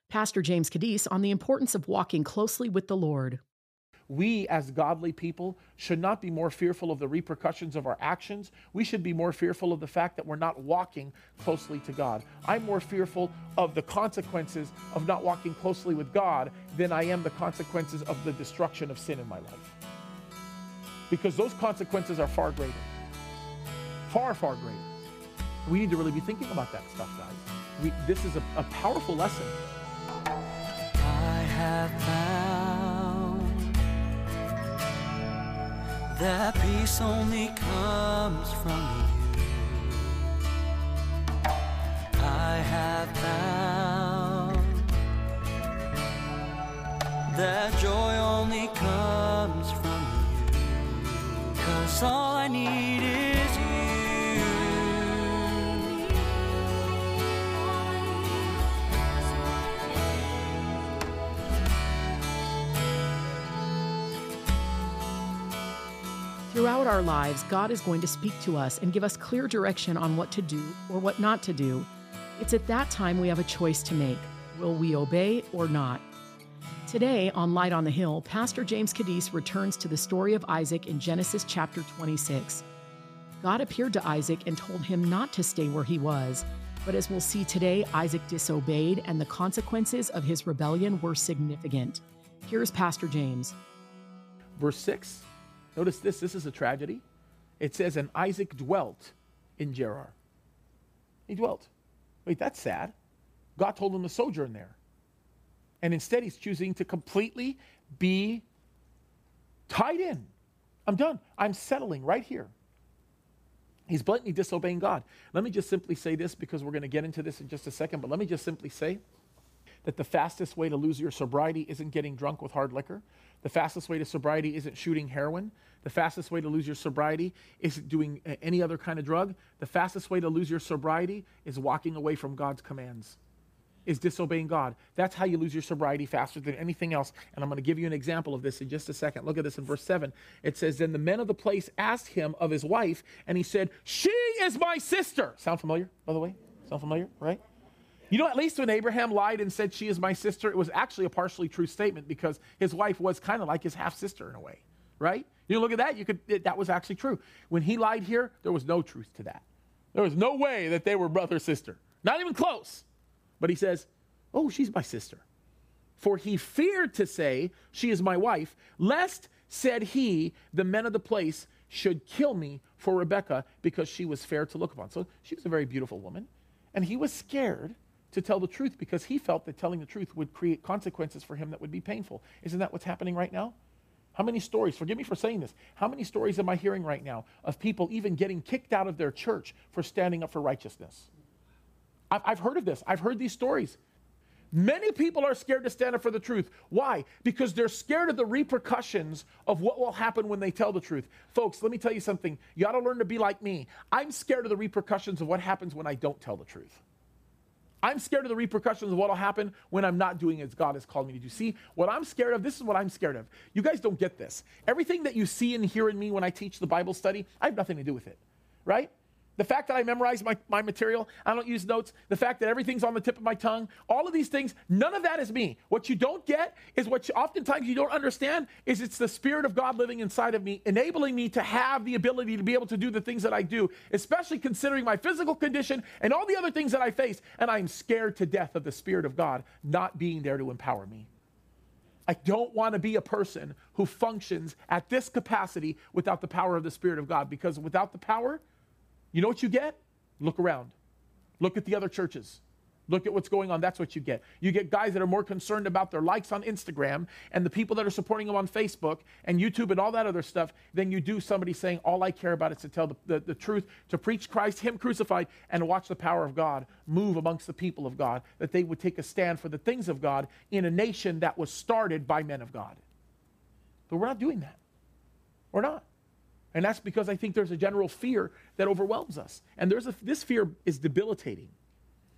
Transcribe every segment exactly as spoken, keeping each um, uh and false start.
Pastor James Cadiz on the importance of walking closely with the Lord. We as godly people should not be more fearful of the repercussions of our actions. We should be more fearful of the fact that we're not walking closely to God. I'm more fearful of the consequences of not walking closely with God than I am the consequences of the destruction of sin in my life. Because those consequences are far greater. Far, far greater. We need to really be thinking about that stuff, guys. We, this is a, a powerful lesson. I have found that peace only comes from you. I have found that joy only comes from you. 'Cause all I need is you. Throughout our lives, God is going to speak to us and give us clear direction on what to do or what not to do. It's at that time we have a choice to make. Will we obey or not? Today on Light on the Hill, Pastor James Cadiz returns to the story of Isaac in Genesis chapter twenty-six. God appeared to Isaac and told him not to stay where he was. But as we'll see today, Isaac disobeyed and the consequences of his rebellion were significant. Here's Pastor James. Verse six. Notice this, this is a tragedy. It says, and Isaac dwelt in Gerar. He dwelt. Wait, that's sad. God told him to sojourn there. And instead he's choosing to completely be tied in. I'm done. I'm settling right here. He's blatantly disobeying God. Let me just simply say this because we're going to get into this in just a second, but let me just simply say that the fastest way to lose your sobriety isn't getting drunk with hard liquor. The fastest way to sobriety isn't shooting heroin. The fastest way to lose your sobriety isn't doing any other kind of drug. The fastest way to lose your sobriety is walking away from God's commands, is disobeying God. That's how you lose your sobriety faster than anything else. And I'm going to give you an example of this in just a second. Look at this in verse seven. It says, then the men of the place asked him of his wife, and he said, she is my sister. Sound familiar, by the way? Sound familiar, right? You know, at least when Abraham lied and said, she is my sister, it was actually a partially true statement because his wife was kind of like his half-sister in a way, right? You look at that, you could, it, that was actually true. When he lied here, there was no truth to that. There was no way that they were brother-sister. Not even close. But he says, oh, she's my sister. For he feared to say, she is my wife, lest, said he, the men of the place should kill me for Rebekah because she was fair to look upon. So she was a very beautiful woman. And he was scared to tell the truth because he felt that telling the truth would create consequences for him that would be painful. Isn't that what's happening right now? How many stories, forgive me for saying this, how many stories am I hearing right now of people even getting kicked out of their church for standing up for righteousness? I've, I've heard of this. I've heard these stories. Many people are scared to stand up for the truth. Why? Because they're scared of the repercussions of what will happen when they tell the truth. Folks, let me tell you something. You ought to learn to be like me. I'm scared of the repercussions of what happens when I don't tell the truth. I'm scared of the repercussions of what will happen when I'm not doing as God has called me to do. See, what I'm scared of, this is what I'm scared of. You guys don't get this. Everything that you see and hear in me when I teach the Bible study, I have nothing to do with it, right? The fact that I memorize my, my material, I don't use notes, the fact that everything's on the tip of my tongue, all of these things, none of that is me. What you don't get is what you, oftentimes you don't understand is it's the Spirit of God living inside of me, enabling me to have the ability to be able to do the things that I do, especially considering my physical condition and all the other things that I face. And I'm scared to death of the Spirit of God not being there to empower me. I don't want to be a person who functions at this capacity without the power of the Spirit of God, because without the power, you know what you get? Look around. Look at the other churches. Look at what's going on. That's what you get. You get guys that are more concerned about their likes on Instagram and the people that are supporting them on Facebook and YouTube and all that other stuff than you do somebody saying, all I care about is to tell the, the, the truth, to preach Christ, him crucified, and to watch the power of God move amongst the people of God, that they would take a stand for the things of God in a nation that was started by men of God. But we're not doing that. We're not. And that's because I think there's a general fear that overwhelms us. And there's a, this fear is debilitating.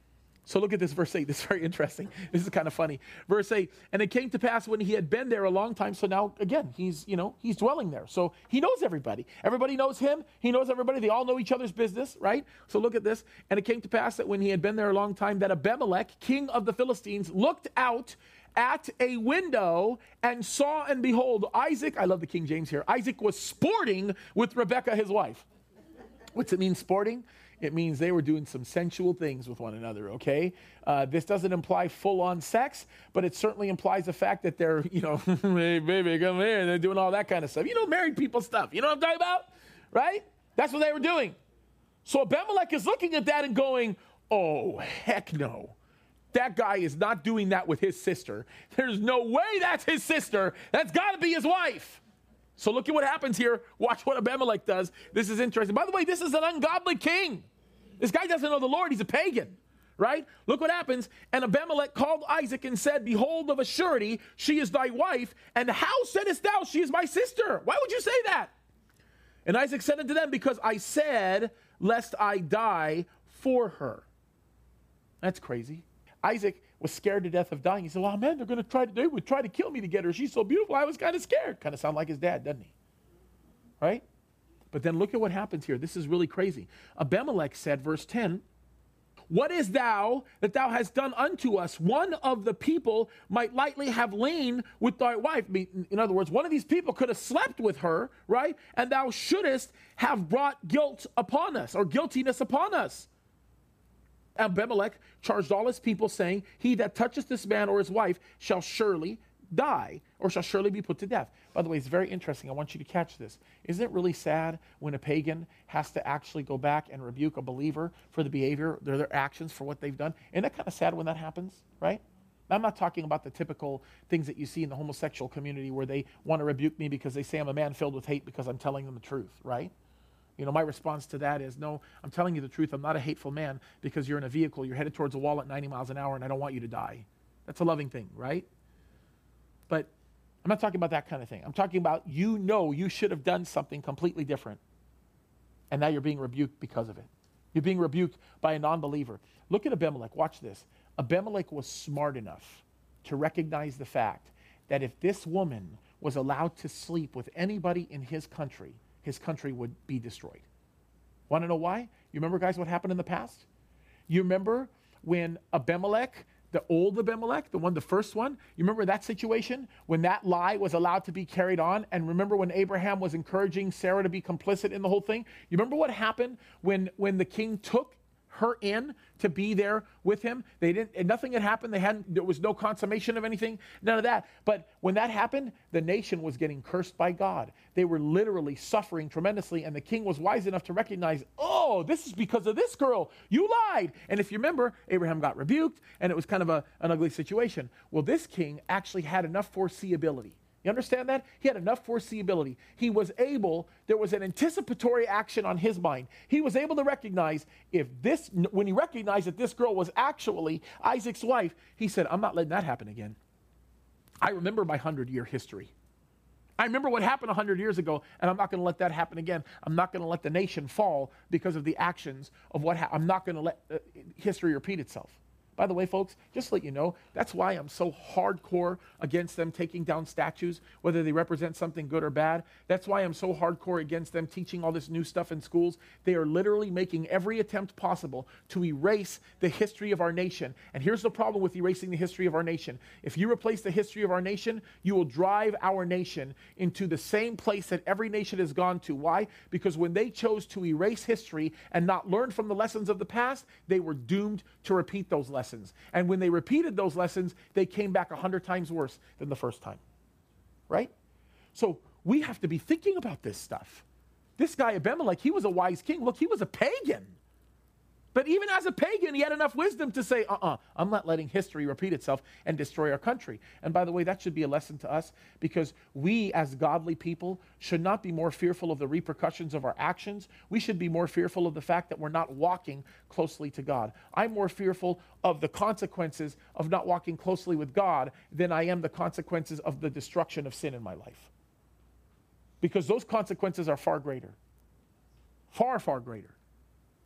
So look at this verse eight. This is very interesting. This is kind of funny. Verse eight, and it came to pass when he had been there a long time. So now again, he's, you know, he's dwelling there. So he knows everybody. Everybody knows him. He knows everybody. They all know each other's business, right? So look at this. And it came to pass that when he had been there a long time, that Abimelech, king of the Philistines, looked out at a window and saw, and behold, Isaac, I love the King James here, Isaac was sporting with Rebekah, his wife. What's it mean, sporting? It means they were doing some sensual things with one another, okay? Uh, this doesn't imply full-on sex, but it certainly implies the fact that they're, you know, hey, baby, come here, and they're doing all that kind of stuff. You know, married people stuff. You know what I'm talking about? Right? That's what they were doing. So Abimelech is looking at that and going, oh, heck no. That guy is not doing that with his sister. There's no way that's his sister. That's got to be his wife. So look at what happens here. Watch what Abimelech does. This is interesting. By the way, this is an ungodly king. This guy doesn't know the Lord. He's a pagan, right? Look what happens. And Abimelech called Isaac and said, behold, of a surety, she is thy wife. And how saidest thou, she is my sister? Why would you say that? And Isaac said unto them, because I said, lest I die for her. That's crazy. Isaac was scared to death of dying. He said, well, man, they're going to try to, they would try to kill me to get her. She's so beautiful. I was kind of scared. Kind of sound like his dad, doesn't he? Right? But then look at what happens here. This is really crazy. Abimelech said, verse ten, what is thou that thou hast done unto us? One of the people might lightly have lain with thy wife. In other words, one of these people could have slept with her, right? And thou shouldest have brought guilt upon us, or guiltiness upon us. Abimelech charged all his people, saying, he that toucheth this man or his wife shall surely die, or shall surely be put to death. By the way, it's very interesting. I want you to catch this. Isn't it really sad when a pagan has to actually go back and rebuke a believer for the behavior, their, their actions, for what they've done? Isn't that kind of sad when that happens, right? I'm not talking about the typical things that you see in the homosexual community where they want to rebuke me because they say I'm a man filled with hate because I'm telling them the truth, right? You know, my response to that is, no, I'm telling you the truth. I'm not a hateful man because you're in a vehicle, you're headed towards a wall at ninety miles an hour, and I don't want you to die. That's a loving thing, right? But I'm not talking about that kind of thing. I'm talking about, you know, you should have done something completely different, and now you're being rebuked because of it. You're being rebuked by a non-believer. Look at Abimelech. Watch this. Abimelech was smart enough to recognize the fact that if this woman was allowed to sleep with anybody in his country, his country would be destroyed. Want to know why? You remember, guys, what happened in the past? You remember when Abimelech, the old Abimelech, the one, the first one, you remember that situation when that lie was allowed to be carried on? And remember when Abraham was encouraging Sarah to be complicit in the whole thing? You remember what happened when, when the king took her in to be there with him? They didn't, and nothing had happened. They hadn't, there was no consummation of anything, none of that. But when that happened, the nation was getting cursed by God. They were literally suffering tremendously, and the king was wise enough to recognize, oh, this is because of this girl. You lied. And if you remember, Abraham got rebuked, and it was kind of a, an ugly situation. Well, this king actually had enough foreseeability. You understand that? He had enough foreseeability. He was able, there was an anticipatory action on his mind. He was able to recognize if this, when he recognized that this girl was actually Isaac's wife, he said, I'm not letting that happen again. I remember my hundred-year history. I remember what happened one hundred years ago, and I'm not going to let that happen again. I'm not going to let the nation fall because of the actions of what happened. I'm not going to let uh, history repeat itself. By the way, folks, just to let you know, that's why I'm so hardcore against them taking down statues, whether they represent something good or bad. That's why I'm so hardcore against them teaching all this new stuff in schools. They are literally making every attempt possible to erase the history of our nation. And here's the problem with erasing the history of our nation. If you replace the history of our nation, you will drive our nation into the same place that every nation has gone to. Why? Because when they chose to erase history and not learn from the lessons of the past, they were doomed to repeat those lessons. And when they repeated those lessons, they came back a hundred times worse than the first time. Right? So we have to be thinking about this stuff. This guy Abimelech, he was a wise king. Look, he was a pagan. But even as a pagan, he had enough wisdom to say, uh-uh, I'm not letting history repeat itself and destroy our country. And by the way, that should be a lesson to us, because we as godly people should not be more fearful of the repercussions of our actions. We should be more fearful of the fact that we're not walking closely to God. I'm more fearful of the consequences of not walking closely with God than I am the consequences of the destruction of sin in my life. Because those consequences are far greater. Far, far greater.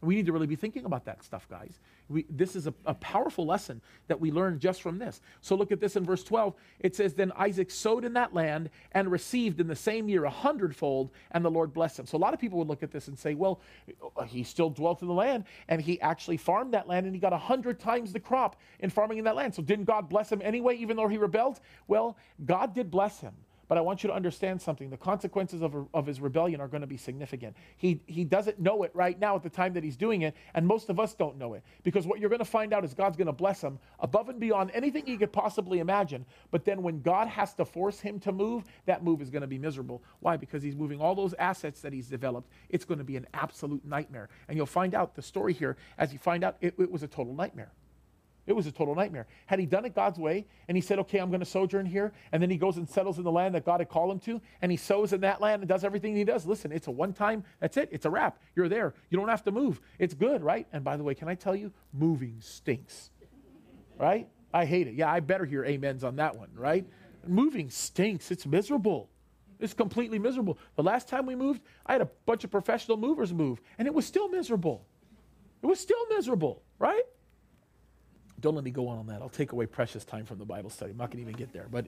We need to really be thinking about that stuff, guys. We, this is a, a powerful lesson that we learn just from this. So look at this in verse twelve. It says, then Isaac sowed in that land and received in the same year a hundredfold, and the Lord blessed him. So a lot of people would look at this and say, well, he still dwelt in the land, and he actually farmed that land, and he got a hundred times the crop in farming in that land. So didn't God bless him anyway, even though he rebelled? Well, God did bless him. But I want you to understand something. The consequences of, of his rebellion are going to be significant. He, he doesn't know it right now at the time that he's doing it, and most of us don't know it. Because what you're going to find out is God's going to bless him above and beyond anything he could possibly imagine. But then when God has to force him to move, that move is going to be miserable. Why? Because he's moving all those assets that he's developed. It's going to be an absolute nightmare. And you'll find out the story here, as you find out, it, it was a total nightmare. It was a total nightmare. Had he done it God's way, and he said, okay, I'm going to sojourn here, and then he goes and settles in the land that God had called him to, and he sows in that land and does everything he does. Listen, it's a one-time, that's it. It's a wrap. You're there. You don't have to move. It's good, right? And by the way, can I tell you, moving stinks, right? I hate it. Yeah, I better hear amens on that one, right? Moving stinks. It's miserable. It's completely miserable. The last time we moved, I had a bunch of professional movers move, and it was still miserable. It was still miserable, right? Don't let me go on on that. I'll take away precious time from the Bible study. I'm not going to even get there. But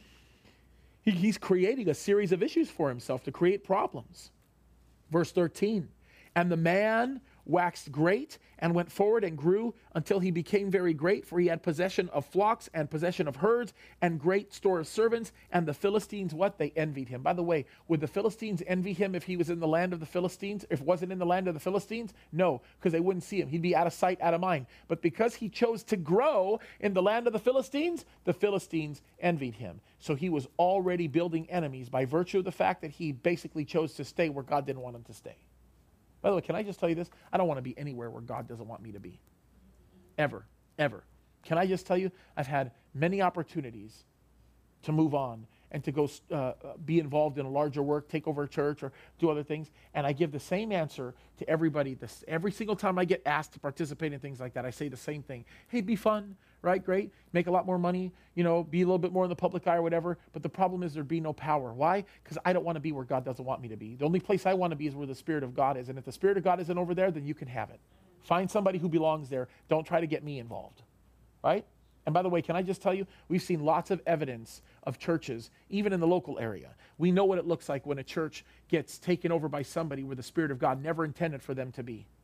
he, he's creating a series of issues for himself to create problems. Verse thirteen, and the man waxed great and went forward and grew until he became very great, for he had possession of flocks and possession of herds and great store of servants. And the Philistines, what? They envied him. By the way, would the Philistines envy him if he was in the land of the Philistines? If wasn't in the land of the Philistines? No, because they wouldn't see him. He'd be out of sight, out of mind. But because he chose to grow in the land of the Philistines, the Philistines envied him. So he was already building enemies by virtue of the fact that he basically chose to stay where God didn't want him to stay. By the way, can I just tell you this? I don't want to be anywhere where God doesn't want me to be. Ever, ever. Can I just tell you, I've had many opportunities to move on and to go uh, be involved in a larger work, take over a church or do other things. And I give the same answer to everybody. This, every single time I get asked to participate in things like that, I say the same thing. Hey, be fun, right? Great. Make a lot more money, you know, be a little bit more in the public eye or whatever. But the problem is there'd be no power. Why? Because I don't want to be where God doesn't want me to be. The only place I want to be is where the Spirit of God is. And if the Spirit of God isn't over there, then you can have it. Find somebody who belongs there. Don't try to get me involved, right? And by the way, can I just tell you, we've seen lots of evidence of churches, even in the local area. We know what it looks like when a church gets taken over by somebody where the Spirit of God never intended for them to be.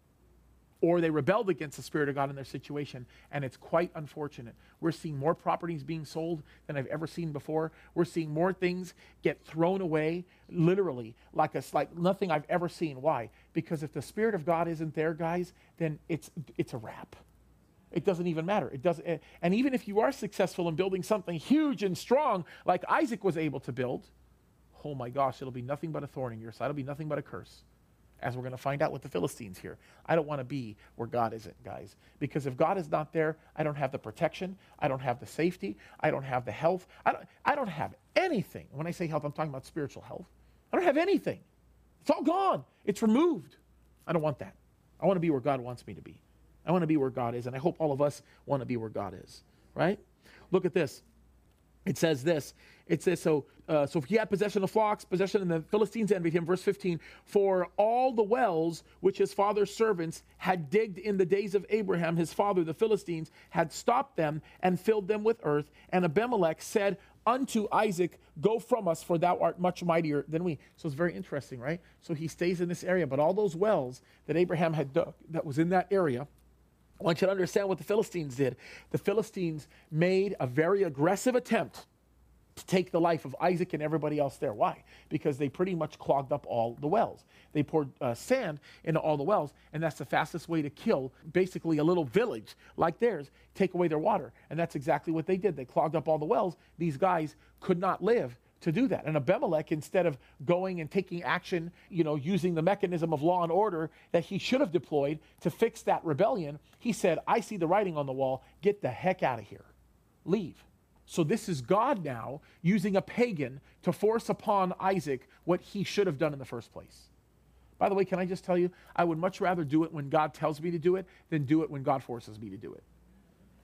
Or they rebelled against the Spirit of God in their situation, and it's quite unfortunate. We're seeing more properties being sold than I've ever seen before. We're seeing more things get thrown away, literally, like a, like nothing I've ever seen. Why? Because if the Spirit of God isn't there, guys, then it's it's a wrap. It doesn't even matter. It doesn't. And even if you are successful in building something huge and strong, like Isaac was able to build, oh my gosh, it'll be nothing but a thorn in your side. It'll be nothing but a curse, as we're going to find out with the Philistines here. I don't want to be where God isn't, guys. Because if God is not there, I don't have the protection. I don't have the safety. I don't have the health. I don't, I don't have anything. When I say health, I'm talking about spiritual health. I don't have anything. It's all gone. It's removed. I don't want that. I want to be where God wants me to be. I want to be where God is, and I hope all of us want to be where God is, right? Look at this. It says this. It says, so uh, so he had possession of flocks, possession, and the Philistines envied him. Verse fifteen, for all the wells which his father's servants had digged in the days of Abraham, his father, the Philistines, had stopped them and filled them with earth. And Abimelech said unto Isaac, go from us, for thou art much mightier than we. So it's very interesting, right? So he stays in this area, but all those wells that Abraham had dug, that was in that area, I want you to understand what the Philistines did. The Philistines made a very aggressive attempt to take the life of Isaac and everybody else there. Why? Because they pretty much clogged up all the wells. They poured uh, sand into all the wells, and that's the fastest way to kill basically a little village like theirs, take away their water. And that's exactly what they did. They clogged up all the wells. These guys could not live to do that. And Abimelech, instead of going and taking action, you know, using the mechanism of law and order that he should have deployed to fix that rebellion, he said, I see the writing on the wall. Get the heck out of here. Leave. So this is God now using a pagan to force upon Isaac what he should have done in the first place. By the way, can I just tell you, I would much rather do it when God tells me to do it than do it when God forces me to do it.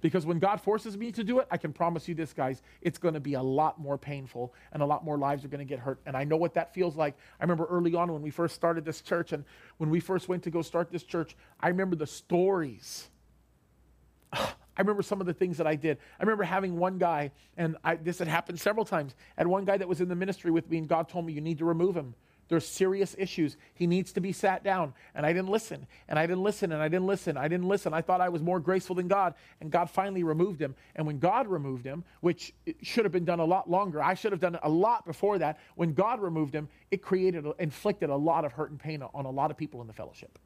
Because when God forces me to do it, I can promise you this, guys, it's going to be a lot more painful and a lot more lives are going to get hurt. And I know what that feels like. I remember early on when we first started this church and when we first went to go start this church, I remember the stories. I remember some of the things that I did. I remember having one guy, and I, this had happened several times, and one guy that was in the ministry with me, and God told me, you need to remove him. There's serious issues. He needs to be sat down. And I didn't listen. And I didn't listen. And I didn't listen. I didn't listen. I thought I was more graceful than God. And God finally removed him. And when God removed him, which should have been done a lot longer, I should have done it a lot before that. When God removed him, it created, inflicted a lot of hurt and pain on a lot of people in the fellowship.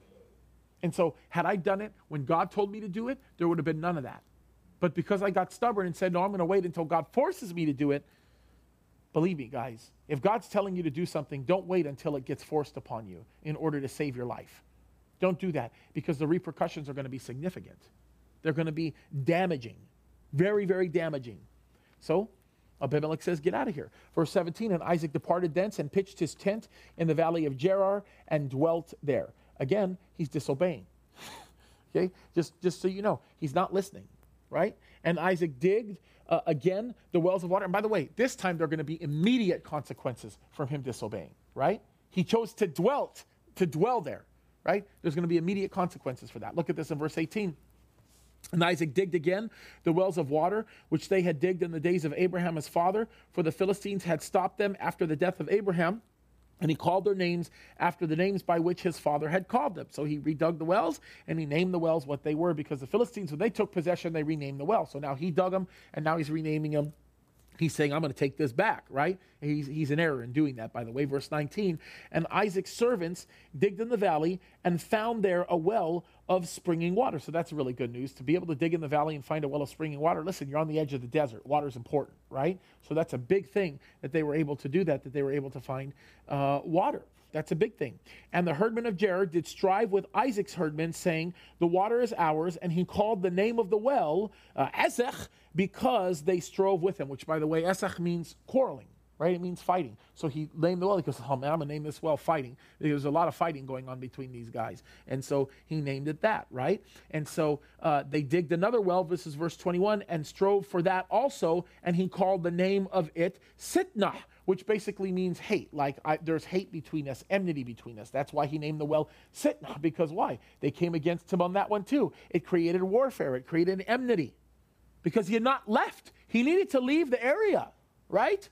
And so had I done it when God told me to do it, there would have been none of that. But because I got stubborn and said, no, I'm going to wait until God forces me to do it, believe me, guys, if God's telling you to do something, don't wait until it gets forced upon you in order to save your life. Don't do that because the repercussions are going to be significant. They're going to be damaging, very, very damaging. So Abimelech says, get out of here. Verse seventeen, and Isaac departed thence and pitched his tent in the valley of Gerar and dwelt there. Again, he's disobeying. Okay, just, just so you know, he's not listening, right? And Isaac digged Uh, again, the wells of water. And by the way, this time there are going to be immediate consequences from him disobeying, right? He chose to dwell, to dwell there, right? There's going to be immediate consequences for that. Look at this in verse eighteen. And Isaac digged again the wells of water, which they had digged in the days of Abraham his father, for the Philistines had stopped them after the death of Abraham. And he called their names after the names by which his father had called them. So he redug the wells, and he named the wells what they were, because the Philistines, when they took possession, they renamed the wells. So now he dug them, and now he's renaming them. He's saying, I'm going to take this back, right? He's, he's in error in doing that, by the way. Verse nineteen, and Isaac's servants digged in the valley and found there a well of springing water. So that's really good news. To be able to dig in the valley and find a well of springing water, listen, you're on the edge of the desert. Water is important, right? So that's a big thing that they were able to do that, that they were able to find uh, water. That's a big thing. And the herdmen of Gerar did strive with Isaac's herdmen, saying, the water is ours. And he called the name of the well uh, Esek, because they strove with him, which, by the way, Esek means quarreling, right? It means fighting. So he named the well. He goes, oh, man, I'm going to name this well fighting. There's a lot of fighting going on between these guys. And so he named it that, right? And so uh, they digged another well, this is verse twenty-one, and strove for that also. And he called the name of it Sitnah, which basically means hate. Like I, there's hate between us, enmity between us. That's why he named the well Sitnah, because why? They came against him on that one too. It created warfare. It created an enmity because he had not left. He needed to leave the area, right?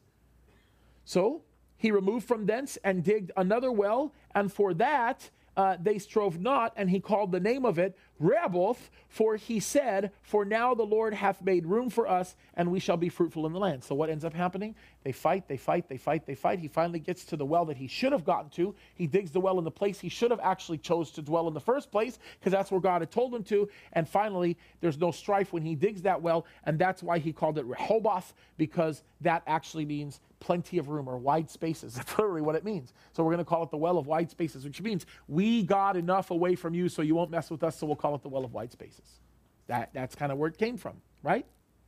So he removed from thence and digged another well, and for that uh, they strove not, and he called the name of it Rehoboth, for he said, for now the Lord hath made room for us, and we shall be fruitful in the land. So what ends up happening? They fight, they fight, they fight, they fight. He finally gets to the well that he should have gotten to. He digs the well in the place he should have actually chose to dwell in the first place, because that's where God had told him to. And finally, there's no strife when he digs that well, and that's why he called it Rehoboth, because that actually means plenty of room, or wide spaces. That's literally what it means. So we're going to call it the well of wide spaces, which means we got enough away from you so you won't mess with us, so we'll call it the well of wide spaces. That, that's kind of where it came from, right?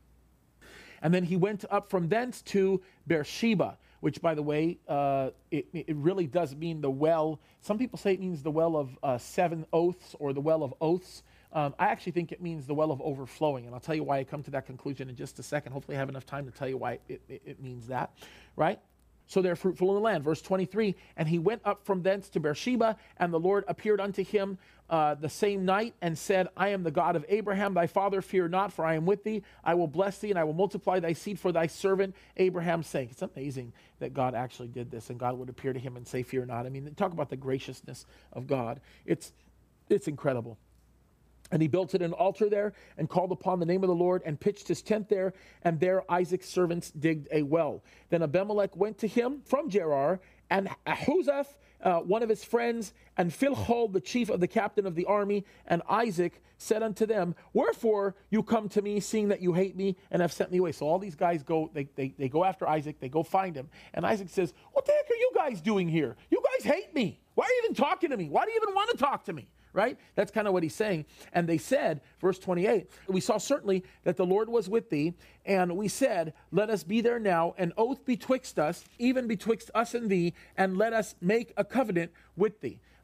And then he went up from thence to Beersheba, which, by the way, uh, it, it really does mean the well. Some people say it means the well of uh, seven oaths, or the well of oaths. Um, I actually think it means the well of overflowing, and I'll tell you why I come to that conclusion in just a second. Hopefully I have enough time to tell you why it, it, it means that, right? So they're fruitful in the land. Verse twenty-three, and he went up from thence to Beersheba, and the Lord appeared unto him uh, the same night, and said, I am the God of Abraham, thy father, fear not, for I am with thee. I will bless thee, and I will multiply thy seed for thy servant Abraham's sake. It's amazing that God actually did this, and God would appear to him and say, fear not. I mean, talk about the graciousness of God. It's It's incredible. And he built it an altar there, and called upon the name of the Lord, and pitched his tent there, and there Isaac's servants digged a well. Then Abimelech went to him from Gerar, and Ahuzeth, uh, one of his friends, and Philhol, the chief of the captain of the army, and Isaac said unto them, wherefore you come to me, seeing that you hate me, and have sent me away? So all these guys go, they, they, they go after Isaac, they go find him. And Isaac says, what the heck are you guys doing here? You guys hate me. Why are you even talking to me? Why do you even want to talk to me? Right? That's kind of what he's saying. And they said, verse twenty-eight, we saw certainly that the Lord was with thee, and we said, let us be there now, an oath betwixt us, even betwixt us and thee, and let us make a covenant with thee.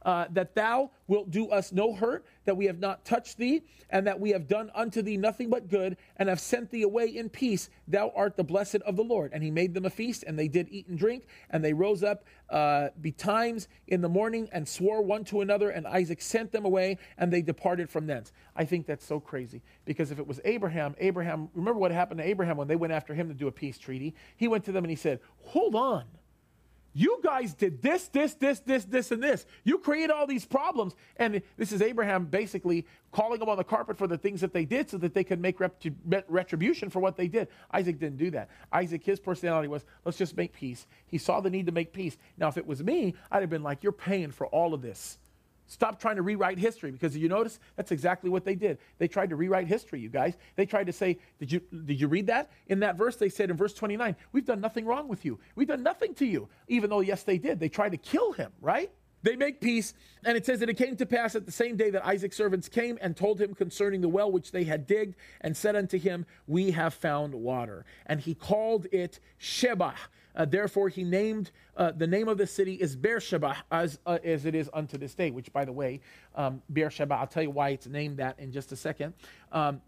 uh, that thou wilt do us no hurt, that we have not touched thee, and that we have done unto thee nothing but good, and have sent thee away in peace. Thou art the blessed of the Lord. And he made them a feast, and they did eat and drink, and they rose up uh, betimes in the morning, and swore one to another, and Isaac sent them away, and they departed from thence. I think that's so crazy, because if it was Abraham, Abraham, remember what happened to Abraham when they went after him to do a peace treaty? He went to them and he said, hold on. You guys did this, this, this, this, this, and this. You create all these problems. And this is Abraham basically calling them on the carpet for the things that they did so that they could make retribution for what they did. Isaac didn't do that. Isaac, his personality was, let's just make peace. He saw the need to make peace. Now, if it was me, I'd have been like, you're paying for all of this. Stop trying to rewrite history, because you notice that's exactly what they did. They tried to rewrite history, you guys. They tried to say, did you did you read that? In that verse, they said in verse twenty-nine, we've done nothing wrong with you. We've done nothing to you. Even though, yes, they did. They tried to kill him, right? They make peace, and it says that it came to pass at the same day that Isaac's servants came and told him concerning the well which they had digged, and said unto him, we have found water. And he called it Sheba. Uh, therefore, he named, uh, the name of the city is Beersheba, as uh, as it is unto this day, which, by the way, um, Beersheba, I'll tell you why it's named that in just a second. Um,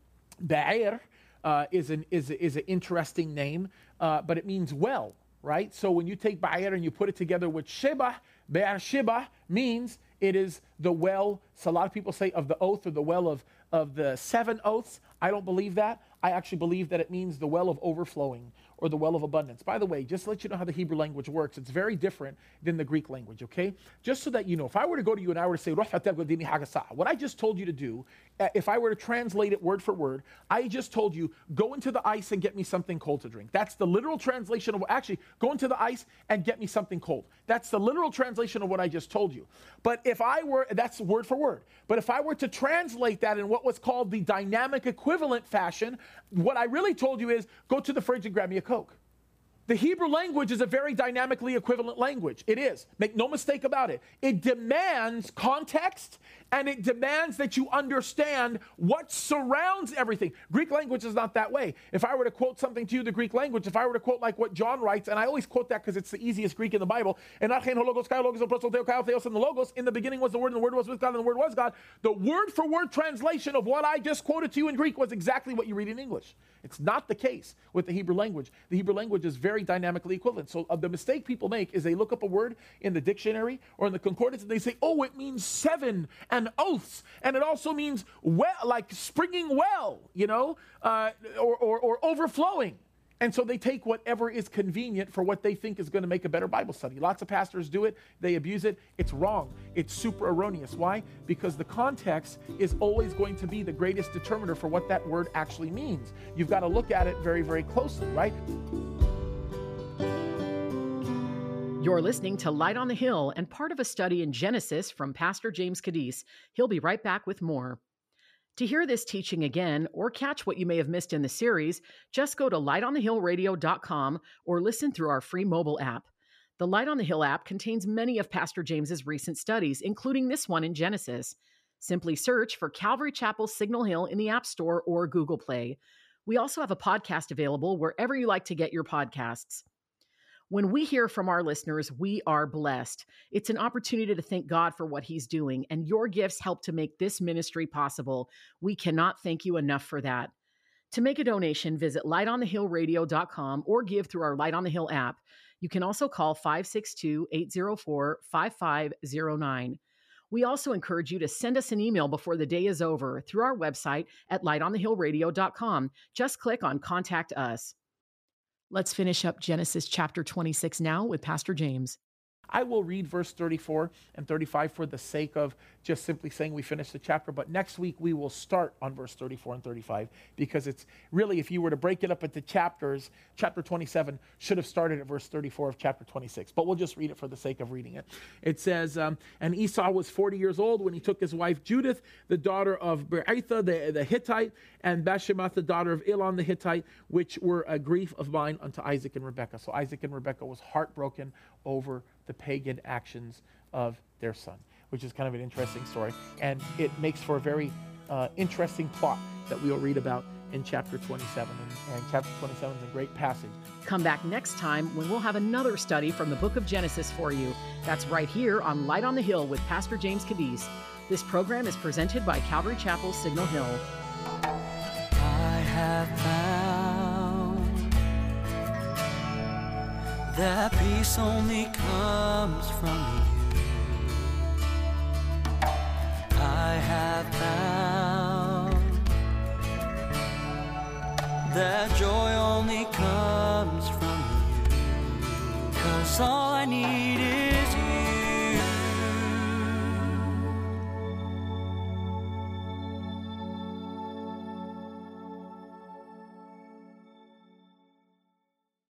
Be'er uh, is an is is an interesting name, uh, but it means well, right? So when you take Be'er and you put it together with Sheba, Beersheba means it is the well. So a lot of people say of the oath, or the well of, of the seven oaths. I don't believe that. I actually believe that it means the well of overflowing, or the well of abundance. By the way, just to let you know how the Hebrew language works, it's very different than the Greek language, okay? Just so that you know, if I were to go to you and I were to say, what I just told you to do, if I were to translate it word for word, I just told you, go into the ice and get me something cold to drink. That's the literal translation of, actually, go into the ice and get me something cold. That's the literal translation of what I just told you. But if I were, that's word for word. But if I were to translate that in what was called the dynamic equivalent fashion, what I really told you is, go to the fridge and grab me a Coke. The Hebrew language is a very dynamically equivalent language. It is. Make no mistake about it. It demands context, and it demands that you understand what surrounds everything. Greek language is not that way. If I were to quote something to you, the Greek language, if I were to quote like what John writes, and I always quote that because it's the easiest Greek in the Bible, and in the Logos, in the beginning was the Word, and the Word was with God, and the Word was God. The word-for-word translation of what I just quoted to you in Greek was exactly what you read in English. It's not the case with the Hebrew language. The Hebrew language is very dynamically equivalent. So uh, the mistake people make is they look up a word in the dictionary or in the concordance and they say, oh, it means seven and oaths. And it also means well, like springing well, you know, uh, or, or, or overflowing. And so they take whatever is convenient for what they think is going to make a better Bible study. Lots of pastors do it. They abuse it. It's wrong. It's super erroneous. Why? Because the context is always going to be the greatest determiner for what that word actually means. You've got to look at it very, very closely, right? You're listening to Light on the Hill and part of a study in Genesis from Pastor James Cadiz. He'll be right back with more. To hear this teaching again or catch what you may have missed in the series, just go to light on the hill radio dot com or listen through our free mobile app. The Light on the Hill app contains many of Pastor James's recent studies, including this one in Genesis. Simply search for Calvary Chapel Signal Hill in the App Store or Google Play. We also have a podcast available wherever you like to get your podcasts. When we hear from our listeners, we are blessed. It's an opportunity to thank God for what He's doing, and your gifts help to make this ministry possible. We cannot thank you enough for that. To make a donation, visit light on the hill radio dot com or give through our Light on the Hill app. You can also call five six two, eight zero four, five five zero nine. We also encourage you to send us an email before the day is over through our website at light on the hill radio dot com. Just click on Contact Us. Let's finish up Genesis chapter twenty-six now with Pastor James. I will read verse thirty-four and thirty-five for the sake of just simply saying we finished the chapter. But next week we will start on verse thirty-four and thirty-five because it's really, if you were to break it up into chapters, chapter twenty-seven should have started at verse thirty-four of chapter twenty-six. But we'll just read it for the sake of reading it. It says, um, and Esau was forty years old when he took his wife Judith, the daughter of Bereitha, the, the Hittite, and Bashemath, the daughter of Elon the Hittite, which were a grief of mine unto Isaac and Rebekah. So Isaac and Rebekah was heartbroken over the pagan actions of their son, which is kind of an interesting story. And it makes for a very uh, interesting plot that we'll read about in chapter twenty-seven. And, and chapter twenty-seven is a great passage. Come back next time when we'll have another study from the book of Genesis for you. That's right here on Light on the Hill with Pastor James Cadiz. This program is presented by Calvary Chapel, Signal Hill. I have found that peace only comes from you. I have found that joy only comes from you. 'Cause all I need is